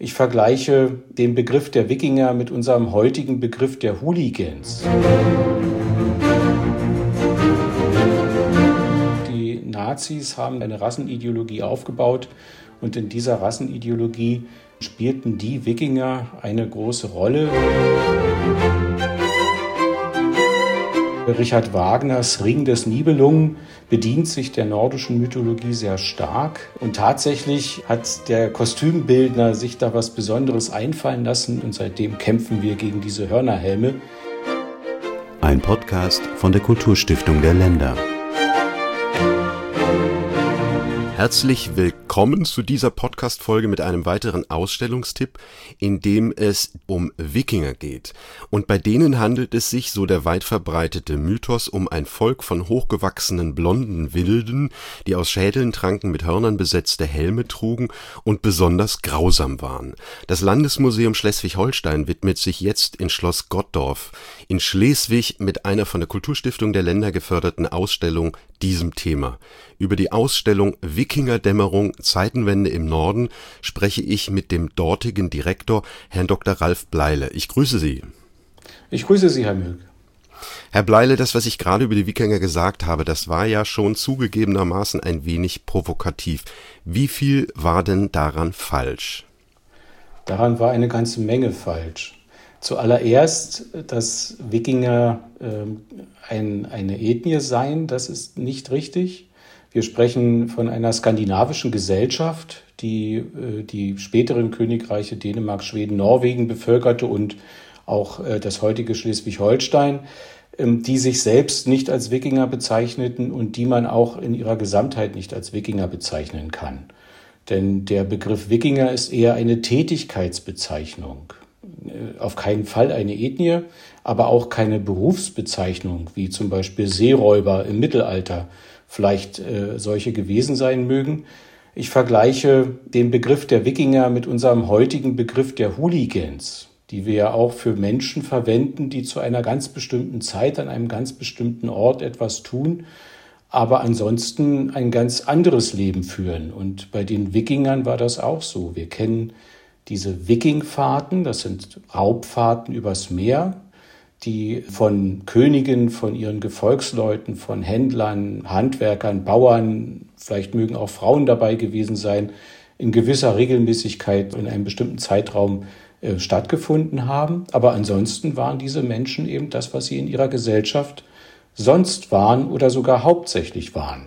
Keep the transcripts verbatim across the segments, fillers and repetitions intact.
Ich vergleiche den Begriff der Wikinger mit unserem heutigen Begriff der Hooligans. Die Nazis haben eine Rassenideologie aufgebaut und in dieser Rassenideologie spielten die Wikinger eine große Rolle. Richard Wagners Ring des Nibelungen bedient sich der nordischen Mythologie sehr stark. Und tatsächlich hat der Kostümbildner sich da was Besonderes einfallen lassen. Und seitdem kämpfen wir gegen diese Hörnerhelme. Ein Podcast von der Kulturstiftung der Länder. Herzlich willkommen zu dieser Podcast-Folge mit einem weiteren Ausstellungstipp, in dem es um Wikinger geht. Und bei denen handelt es sich, so der weit verbreitete Mythos, um ein Volk von hochgewachsenen blonden Wilden, die aus Schädeln tranken, mit Hörnern besetzte Helme trugen und besonders grausam waren. Das Landesmuseum Schleswig-Holstein widmet sich jetzt in Schloss Gottdorf in Schleswig mit einer von der Kulturstiftung der Länder geförderten Ausstellung diesem Thema. Über die Ausstellung Wikingerdämmerung – Zeitenwende im Norden spreche ich mit dem dortigen Direktor, Herrn Doktor Ralf Bleile. Ich grüße Sie. Ich grüße Sie, Herr Mülk. Herr Bleile, das, was ich gerade über die Wikinger gesagt habe, das war ja schon zugegebenermaßen ein wenig provokativ. Wie viel war denn daran falsch? Daran war eine ganze Menge falsch. Zuallererst, dass Wikinger äh, ein, eine Ethnie seien, das ist nicht richtig. Wir sprechen von einer skandinavischen Gesellschaft, die äh, die späteren Königreiche Dänemark, Schweden, Norwegen bevölkerte und auch äh, das heutige Schleswig-Holstein, äh, die sich selbst nicht als Wikinger bezeichneten und die man auch in ihrer Gesamtheit nicht als Wikinger bezeichnen kann. Denn der Begriff Wikinger ist eher eine Tätigkeitsbezeichnung. Auf keinen Fall eine Ethnie, aber auch keine Berufsbezeichnung, wie zum Beispiel Seeräuber im Mittelalter vielleicht äh, solche gewesen sein mögen. Ich vergleiche den Begriff der Wikinger mit unserem heutigen Begriff der Hooligans, die wir ja auch für Menschen verwenden, die zu einer ganz bestimmten Zeit an einem ganz bestimmten Ort etwas tun, aber ansonsten ein ganz anderes Leben führen. Und bei den Wikingern war das auch so. Wir kennen diese Wikingfahrten, das sind Raubfahrten übers Meer, die von Königen, von ihren Gefolgsleuten, von Händlern, Handwerkern, Bauern, vielleicht mögen auch Frauen dabei gewesen sein, in gewisser Regelmäßigkeit in einem bestimmten Zeitraum äh, stattgefunden haben. Aber ansonsten waren diese Menschen eben das, was sie in ihrer Gesellschaft sonst waren oder sogar hauptsächlich waren.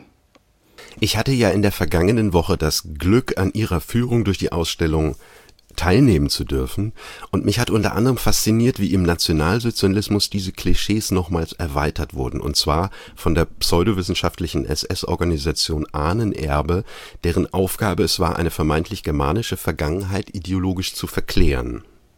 Ich hatte ja in der vergangenen Woche das Glück, an Ihrer Führung durch die Ausstellung teilnehmen zu dürfen, und mich hat unter anderem fasziniert, wie im Nationalsozialismus diese Klischees nochmals erweitert wurden, und zwar von der pseudowissenschaftlichen S S-Organisation Ahnenerbe, deren Aufgabe es war, eine vermeintlich germanische Vergangenheit ideologisch zu verklären.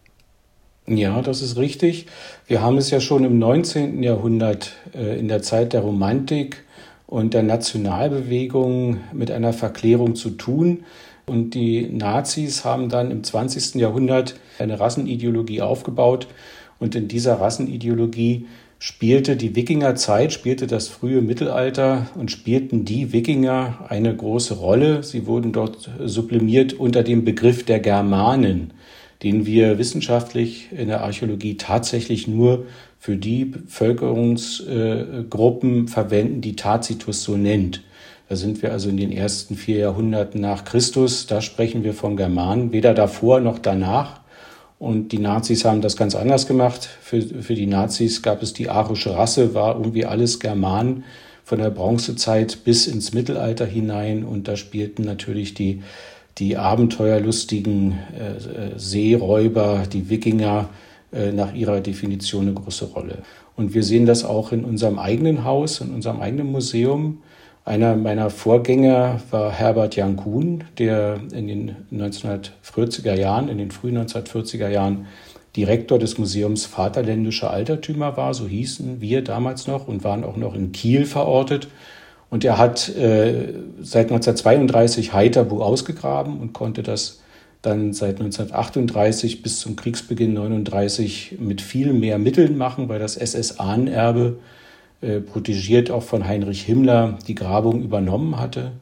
Ja, das ist richtig. Wir haben es ja schon im neunzehnten Jahrhundert äh, in der Zeit der Romantik und der Nationalbewegung mit einer Verklärung zu tun. Und die Nazis haben dann im zwanzigsten Jahrhundert eine Rassenideologie aufgebaut. Und in dieser Rassenideologie spielte die Wikingerzeit, spielte das frühe Mittelalter und spielten die Wikinger eine große Rolle. Sie wurden dort sublimiert unter dem Begriff der Germanen, den wir wissenschaftlich in der Archäologie tatsächlich nur für die Bevölkerungsgruppen verwenden, die Tacitus so nennt. Da sind wir also in den ersten vier Jahrhunderten nach Christus. Da sprechen wir von Germanen, weder davor noch danach. Und die Nazis haben das ganz anders gemacht. Für, für die Nazis gab es die arische Rasse, war irgendwie alles Germanen von der Bronzezeit bis ins Mittelalter hinein. Und da spielten natürlich die, die abenteuerlustigen äh, Seeräuber, die Wikinger, äh, nach ihrer Definition eine große Rolle. Und wir sehen das auch in unserem eigenen Haus, in unserem eigenen Museum. Einer meiner Vorgänger war Herbert Jankuhn, der in den neunzehnhundertvierziger Jahren, in den frühen neunzehnhundertvierziger Jahren Direktor des Museums Vaterländische Altertümer war, so hießen wir damals noch und waren auch noch in Kiel verortet. Und er hat äh, seit neunzehnhundertzweiunddreißig Haithabu ausgegraben und konnte das dann seit neunzehnhundertachtunddreißig bis zum Kriegsbeginn neununddreißig mit viel mehr Mitteln machen, weil das S S-Ahnenerbe, äh, protegiert auch von Heinrich Himmler, die Grabung übernommen hatte.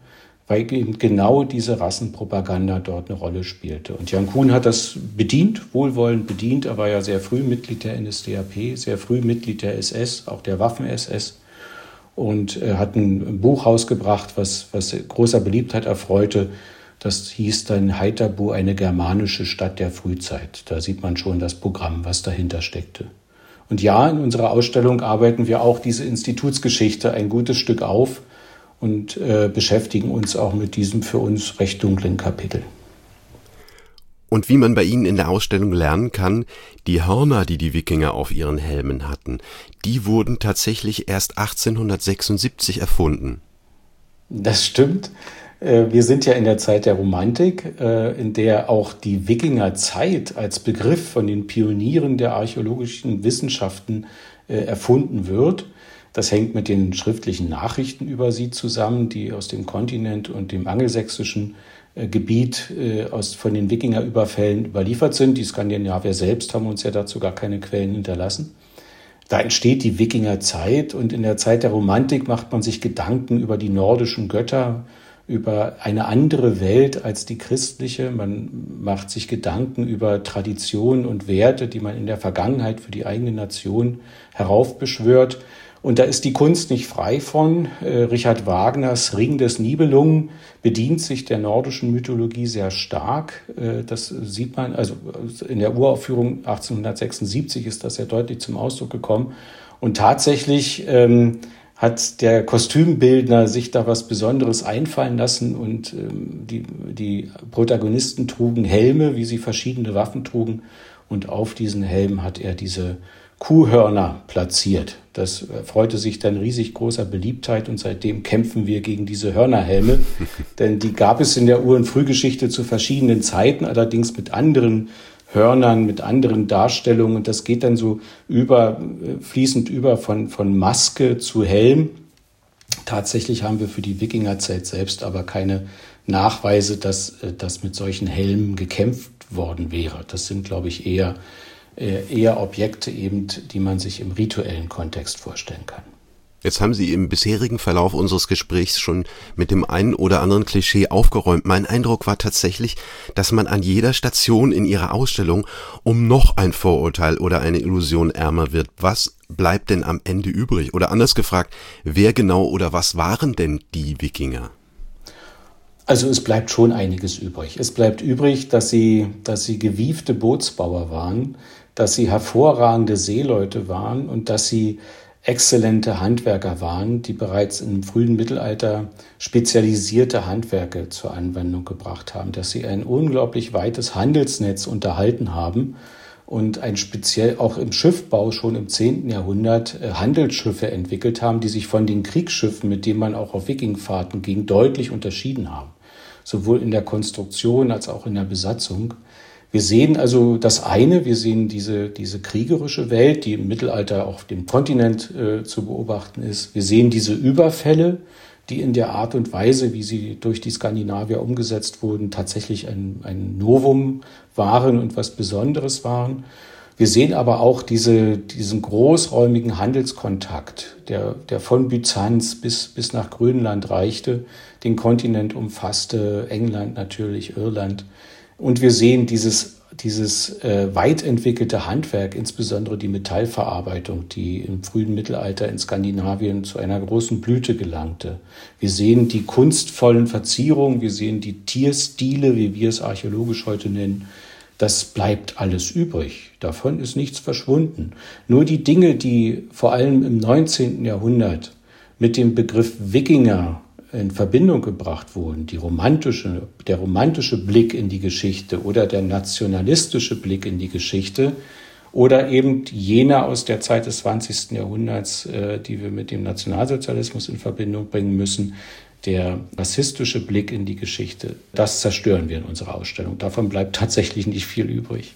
weil eben genau diese Rassenpropaganda dort eine Rolle spielte. Und Jan Kuhn hat das bedient, wohlwollend bedient. Er war ja sehr früh Mitglied der N S D A P, sehr früh Mitglied der S S, auch der Waffen-S S. Und äh, hat ein Buch rausgebracht, was, was großer Beliebtheit erfreute. Das hieß dann Heiterbu, eine germanische Stadt der Frühzeit. Da sieht man schon das Programm, was dahinter steckte. Und ja, in unserer Ausstellung arbeiten wir auch diese Institutsgeschichte ein gutes Stück auf und äh, beschäftigen uns auch mit diesem für uns recht dunklen Kapitel. Und wie man bei Ihnen in der Ausstellung lernen kann, die Hörner, die die Wikinger auf ihren Helmen hatten, die wurden tatsächlich erst achtzehnhundertsechsundsiebzig erfunden. Das stimmt. Wir sind ja in der Zeit der Romantik, in der auch die Wikingerzeit als Begriff von den Pionieren der archäologischen Wissenschaften erfunden wird. Das hängt mit den schriftlichen Nachrichten über sie zusammen, die aus dem Kontinent und dem angelsächsischen Gebiet aus, von den Wikingerüberfällen überliefert sind. Die Skandinavier selbst haben uns ja dazu gar keine Quellen hinterlassen. Da entsteht die Wikingerzeit und in der Zeit der Romantik macht man sich Gedanken über die nordischen Götter, über eine andere Welt als die christliche. Man macht sich Gedanken über Traditionen und Werte, die man in der Vergangenheit für die eigene Nation heraufbeschwört. Und da ist die Kunst nicht frei von. Richard Wagners Ring des Nibelungen bedient sich der nordischen Mythologie sehr stark. Das sieht man, also in der Uraufführung achtzehnhundertsechsundsiebzig ist das sehr deutlich zum Ausdruck gekommen. Und tatsächlich ähm, hat der Kostümbildner sich da was Besonderes einfallen lassen und ähm, die, die Protagonisten trugen Helme, wie sie verschiedene Waffen trugen. Und auf diesen Helmen hat er diese Kuhhörner platziert. Das erfreute sich dann riesig großer Beliebtheit und seitdem kämpfen wir gegen diese Hörnerhelme. Denn die gab es in der Ur- und Frühgeschichte zu verschiedenen Zeiten, allerdings mit anderen Hörnern, mit anderen Darstellungen. Und das geht dann so über, fließend über von, von Maske zu Helm. Tatsächlich haben wir für die Wikingerzeit selbst aber keine Nachweise, dass, dass mit solchen Helmen gekämpft worden wäre. Das sind, glaube ich, eher eher Objekte eben, die man sich im rituellen Kontext vorstellen kann. Jetzt haben Sie im bisherigen Verlauf unseres Gesprächs schon mit dem einen oder anderen Klischee aufgeräumt. Mein Eindruck war tatsächlich, dass man an jeder Station in Ihrer Ausstellung um noch ein Vorurteil oder eine Illusion ärmer wird. Was bleibt denn am Ende übrig? Oder anders gefragt, wer genau oder was waren denn die Wikinger? Also es bleibt schon einiges übrig. Es bleibt übrig, dass sie, dass sie gewiefte Bootsbauer waren, dass sie hervorragende Seeleute waren und dass sie exzellente Handwerker waren, die bereits im frühen Mittelalter spezialisierte Handwerke zur Anwendung gebracht haben, dass sie ein unglaublich weites Handelsnetz unterhalten haben und ein speziell auch im Schiffbau schon im zehnten Jahrhundert Handelsschiffe entwickelt haben, die sich von den Kriegsschiffen, mit denen man auch auf Wikingfahrten ging, deutlich unterschieden haben. Sowohl in der Konstruktion als auch in der Besatzung. Wir sehen also das eine, wir sehen diese, diese kriegerische Welt, die im Mittelalter auf dem Kontinent äh, zu beobachten ist. Wir sehen diese Überfälle, die in der Art und Weise, wie sie durch die Skandinavier umgesetzt wurden, tatsächlich ein, ein Novum waren und was Besonderes waren. Wir sehen aber auch diese, diesen großräumigen Handelskontakt, der, der von Byzanz bis, bis nach Grönland reichte, den Kontinent umfasste, England natürlich, Irland. Und wir sehen dieses, dieses äh, weit entwickelte Handwerk, insbesondere die Metallverarbeitung, die im frühen Mittelalter in Skandinavien zu einer großen Blüte gelangte. Wir sehen die kunstvollen Verzierungen, wir sehen die Tierstile, wie wir es archäologisch heute nennen. Das bleibt alles übrig. Davon ist nichts verschwunden. Nur die Dinge, die vor allem im neunzehnten Jahrhundert mit dem Begriff Wikinger in Verbindung gebracht wurden, die romantische, der romantische Blick in die Geschichte oder der nationalistische Blick in die Geschichte oder eben jener aus der Zeit des zwanzigsten Jahrhunderts, äh, die wir mit dem Nationalsozialismus in Verbindung bringen müssen, der rassistische Blick in die Geschichte, das zerstören wir in unserer Ausstellung. Davon bleibt tatsächlich nicht viel übrig.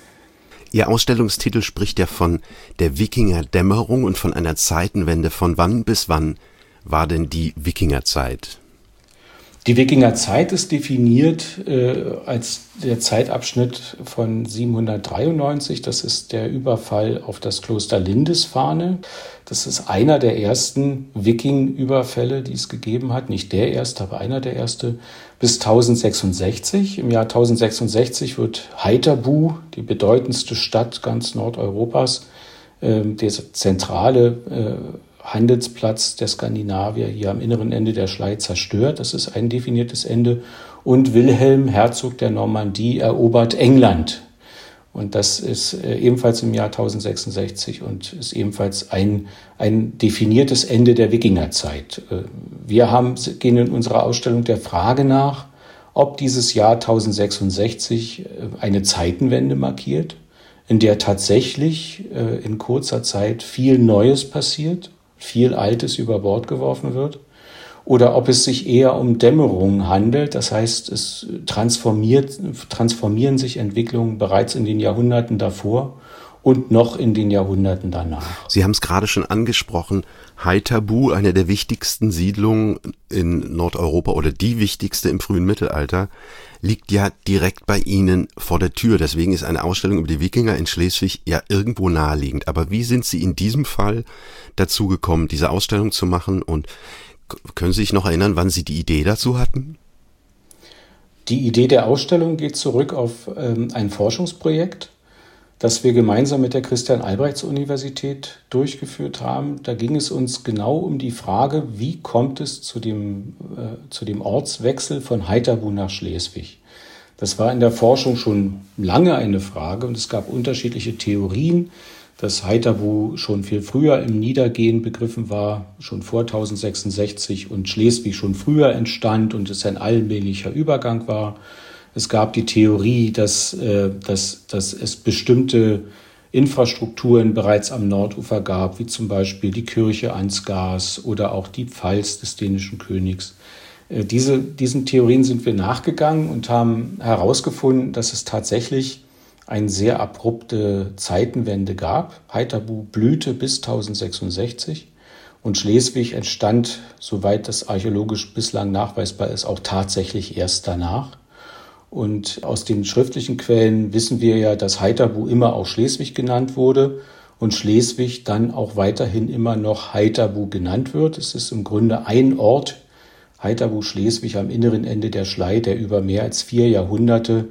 Ihr Ausstellungstitel spricht ja von der Wikingerdämmerung und von einer Zeitenwende. Von wann bis wann war denn die Wikingerzeit? Die Wikingerzeit ist definiert äh, als der Zeitabschnitt von siebenhundertdreiundneunzig. Das ist der Überfall auf das Kloster Lindisfarne. Das ist einer der ersten Wiking-Überfälle, die es gegeben hat. Nicht der erste, aber einer der erste. Bis tausendsechsundsechzig. Im Jahr tausendsechsundsechzig wird Haithabu, die bedeutendste Stadt ganz Nordeuropas, äh, der zentrale äh, Handelsplatz der Skandinavier hier am inneren Ende der Schlei zerstört. Das ist ein definiertes Ende. Und Wilhelm, Herzog der Normandie, erobert England. Und das ist ebenfalls im Jahr tausendsechsundsechzig und ist ebenfalls ein, ein definiertes Ende der Wikingerzeit. Wir haben, gehen in unserer Ausstellung der Frage nach, ob dieses Jahr tausendsechsundsechzig eine Zeitenwende markiert, in der tatsächlich in kurzer Zeit viel Neues passiert, viel Altes über Bord geworfen wird, oder ob es sich eher um Dämmerung handelt. Das heißt, es transformiert, transformieren sich Entwicklungen bereits in den Jahrhunderten davor und noch in den Jahrhunderten danach. Sie haben es gerade schon angesprochen, Haithabu, eine der wichtigsten Siedlungen in Nordeuropa oder die wichtigste im frühen Mittelalter, liegt ja direkt bei Ihnen vor der Tür. Deswegen ist eine Ausstellung über die Wikinger in Schleswig ja irgendwo naheliegend. Aber wie sind Sie in diesem Fall dazu gekommen, diese Ausstellung zu machen? Und können Sie sich noch erinnern, wann Sie die Idee dazu hatten? Die Idee der Ausstellung geht zurück auf ähm, ein Forschungsprojekt, das wir gemeinsam mit der Christian-Albrechts-Universität durchgeführt haben. Da ging es uns genau um die Frage, wie kommt es zu dem, äh, zu dem Ortswechsel von Haithabu nach Schleswig. Das war in der Forschung schon lange eine Frage und es gab unterschiedliche Theorien, dass Haithabu schon viel früher im Niedergehen begriffen war, schon vor tausendsechsundsechzig und Schleswig schon früher entstand und es ein allmählicher Übergang war. Es gab die Theorie, dass, äh, dass, dass es bestimmte Infrastrukturen bereits am Nordufer gab, wie zum Beispiel die Kirche Ansgars oder auch die Pfalz des dänischen Königs. Äh, diese, diesen Theorien sind wir nachgegangen und haben herausgefunden, dass es tatsächlich eine sehr abrupte Zeitenwende gab. Haithabu blühte bis tausendsechsundsechzig und Schleswig entstand, soweit das archäologisch bislang nachweisbar ist, auch tatsächlich erst danach. Und aus den schriftlichen Quellen wissen wir ja, dass Haithabu immer auch Schleswig genannt wurde und Schleswig dann auch weiterhin immer noch Haithabu genannt wird. Es ist im Grunde ein Ort, Haithabu Schleswig am inneren Ende der Schlei, der über mehr als vier Jahrhunderte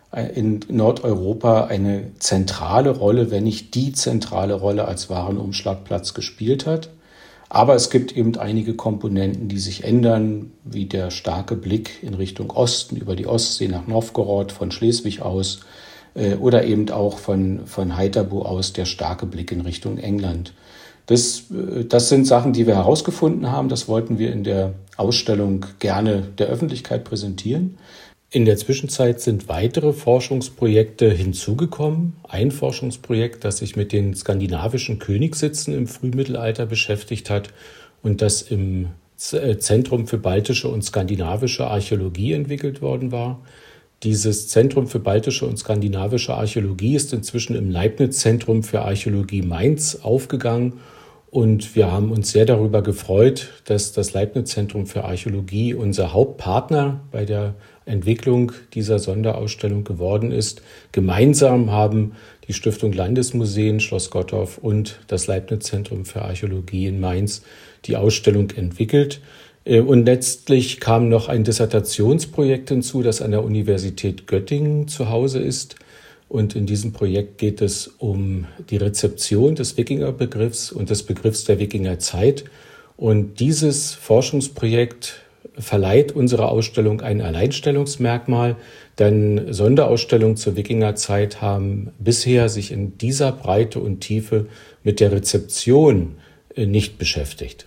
in Nordeuropa eine zentrale Rolle, wenn nicht die zentrale Rolle als Warenumschlagplatz gespielt hat. Aber es gibt eben einige Komponenten, die sich ändern, wie der starke Blick in Richtung Osten über die Ostsee nach Novgorod von Schleswig aus äh, oder eben auch von, von Haithabu aus der starke Blick in Richtung England. Das, äh, das sind Sachen, die wir herausgefunden haben. Das wollten wir in der Ausstellung gerne der Öffentlichkeit präsentieren. In der Zwischenzeit sind weitere Forschungsprojekte hinzugekommen. Ein Forschungsprojekt, das sich mit den skandinavischen Königssitzen im Frühmittelalter beschäftigt hat und das im Zentrum für baltische und skandinavische Archäologie entwickelt worden war. Dieses Zentrum für baltische und skandinavische Archäologie ist inzwischen im Leibniz-Zentrum für Archäologie Mainz aufgegangen. Und wir haben uns sehr darüber gefreut, dass das Leibniz-Zentrum für Archäologie unser Hauptpartner bei der Entwicklung dieser Sonderausstellung geworden ist. Gemeinsam haben die Stiftung Landesmuseen Schloss Gottorf und das Leibniz-Zentrum für Archäologie in Mainz die Ausstellung entwickelt. Und letztlich kam noch ein Dissertationsprojekt hinzu, das an der Universität Göttingen zu Hause ist. Und in diesem Projekt geht es um die Rezeption des Wikingerbegriffs und des Begriffs der Wikingerzeit. Und dieses Forschungsprojekt verleiht unserer Ausstellung ein Alleinstellungsmerkmal, denn Sonderausstellungen zur Wikingerzeit haben bisher sich in dieser Breite und Tiefe mit der Rezeption nicht beschäftigt.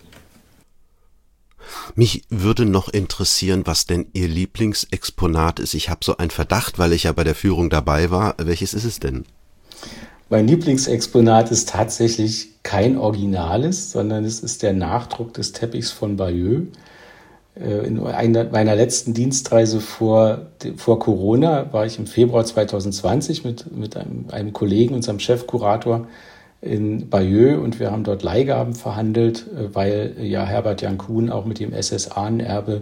Mich würde noch interessieren, was denn Ihr Lieblingsexponat ist. Ich habe so einen Verdacht, weil ich ja bei der Führung dabei war. Welches ist es denn? Mein Lieblingsexponat ist tatsächlich kein Originales, sondern es ist der Nachdruck des Teppichs von Bayeux. In einer meiner letzten Dienstreise vor, vor Corona war ich im Februar zweitausendzwanzig mit, mit einem, einem Kollegen, unserem Chefkurator, in Bayeux und wir haben dort Leihgaben verhandelt, weil ja Herbert Jan Kuhn auch mit dem S S-Ahnenerbe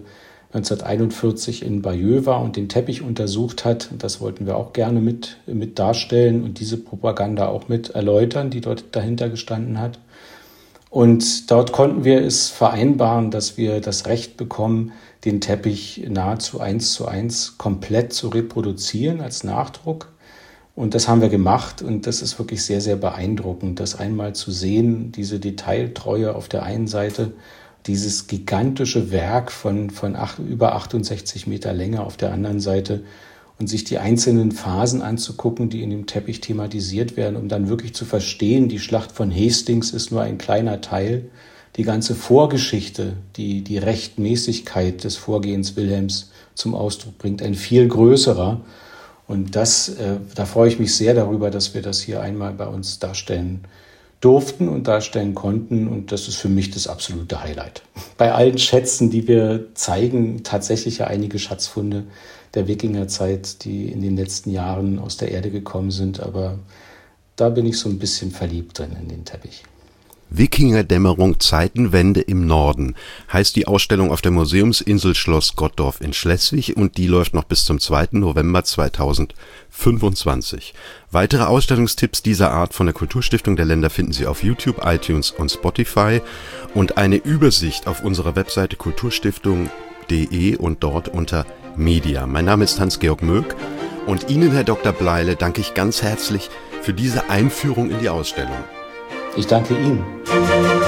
neunzehnhunderteinundvierzig in Bayeux war und den Teppich untersucht hat. Das wollten wir auch gerne mit, mit darstellen und diese Propaganda auch mit erläutern, die dort dahinter gestanden hat. Und dort konnten wir es vereinbaren, dass wir das Recht bekommen, den Teppich nahezu eins zu eins komplett zu reproduzieren als Nachdruck. Und das haben wir gemacht und das ist wirklich sehr, sehr beeindruckend, das einmal zu sehen, diese Detailtreue auf der einen Seite, dieses gigantische Werk von, von acht, über achtundsechzig Meter Länge auf der anderen Seite und sich die einzelnen Phasen anzugucken, die in dem Teppich thematisiert werden, um dann wirklich zu verstehen, die Schlacht von Hastings ist nur ein kleiner Teil. Die ganze Vorgeschichte, die die Rechtmäßigkeit des Vorgehens Wilhelms zum Ausdruck bringt, ein viel größerer. Und das, äh, da freue ich mich sehr darüber, dass wir das hier einmal bei uns darstellen durften und darstellen konnten. Und das ist für mich das absolute Highlight. Bei allen Schätzen, die wir zeigen, tatsächlich ja einige Schatzfunde der Wikingerzeit, die in den letzten Jahren aus der Erde gekommen sind. Aber da bin ich so ein bisschen verliebt drin in den Teppich. Wikingerdämmerung Zeitenwende im Norden heißt die Ausstellung auf der Museumsinsel Schloss Gottorf in Schleswig und die läuft noch bis zum zweiten November zweitausendfünfundzwanzig. Weitere Ausstellungstipps dieser Art von der Kulturstiftung der Länder finden Sie auf YouTube, iTunes und Spotify und eine Übersicht auf unserer Webseite kulturstiftung punkt de und dort unter Media. Mein Name ist Hans-Georg Möck und Ihnen, Herr Doktor Bleile, danke ich ganz herzlich für diese Einführung in die Ausstellung. Ich danke Ihnen.